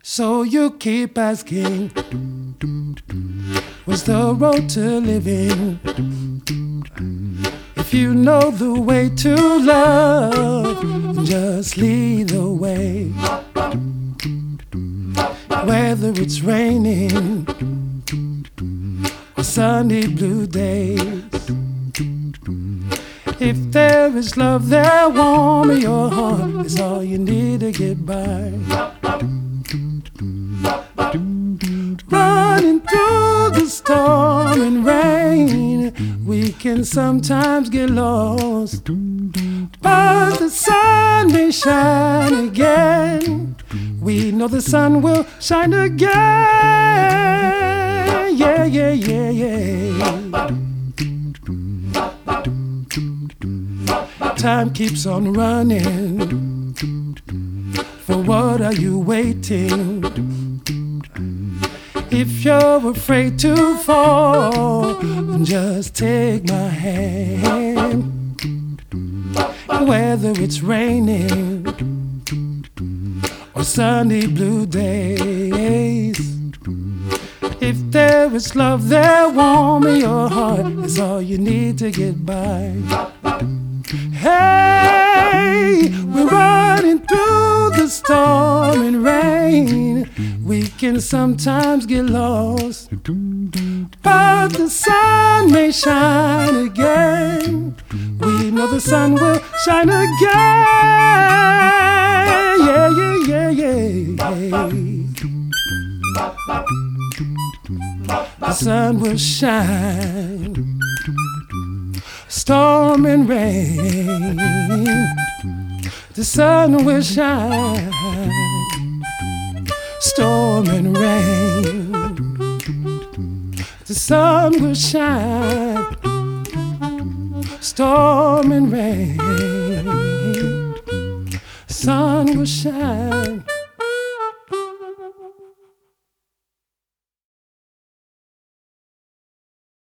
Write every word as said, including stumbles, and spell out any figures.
So you keep asking, what's the road to living? If you know the way to love, just lead the way. Whether it's raining or sunny blue days, if there is love there warm in your heart, it's all you need to get by. Running through the storm and rain, we can sometimes get lost, but the sun may shine again. We know the sun will shine again. Yeah, yeah, yeah, yeah. Time keeps on running. For what are you waiting? If you're afraid to fall, then just take my hand. Whether it's raining or sunny blue days, if there is love there warm in your heart, it's all you need to get by. Hey, we're running through the storm and rain. We can sometimes get lost, but the sun may shine again. We know the sun will shine again. Yeah, yeah, yeah, yeah. The sun will shine, storm and rain. The sun will shine, storm and rain. The sun will shine, storm and rain. Sun will shine.